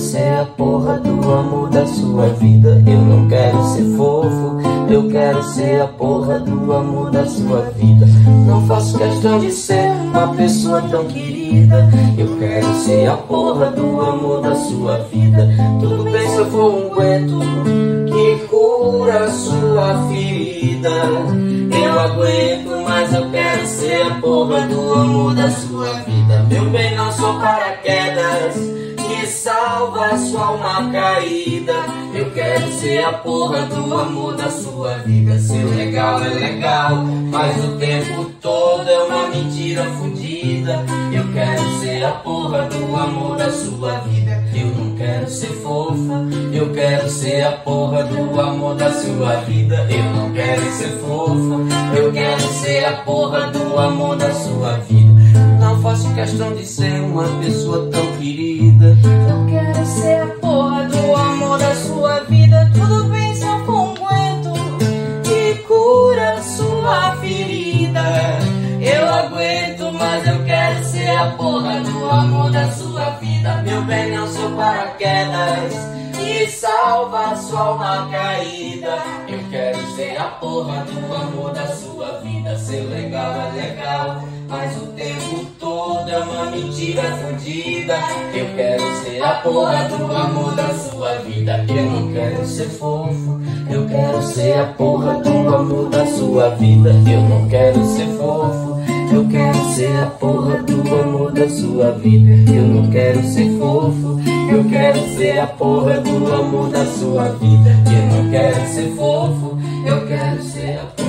ser a porra do amor da sua vida. Eu não quero ser fofo, eu quero ser a porra do amor da sua vida. Não faço questão de ser uma pessoa tão querida. Eu quero ser a porra do amor da sua vida. Tudo bem se eu for um aguento que cura sua ferida. Eu aguento, mas eu quero ser a porra do amor da sua vida. Meu bem, não sou paraquedas que salva sua alma caída. Eu quero ser a porra do amor da sua vida. Ser legal é legal, mas o tempo todo é uma mentira fudida. Eu quero ser a porra do amor da sua vida. Eu não quero ser fofa, eu quero ser a porra do amor da sua vida. Eu não quero ser fofa, eu quero ser a porra do amor da sua vida. Não faço questão de ser uma pessoa tão querida. Eu quero ser a porra do amor da sua vida. Tudo bem se eu for um aguento que cura sua ferida. Eu aguento, mas eu quero ser a porra do amor da sua vida. Meu bem, não sou paraquedas que salva sua alma caída. Eu quero ser a porra do amor da sua vida. Ser legal é legal, mas o tempo todo é uma mentira fudida. Eu quero ser a porra do amor da sua vida. Eu não quero ser fofo, eu quero ser a porra do amor da sua vida. Eu não quero ser fofo, eu quero ser a porra do amor da sua vida. Eu não quero ser fofo, eu quero ser a porra do amor da sua vida. Eu não quero ser fofo, eu quero ser a porra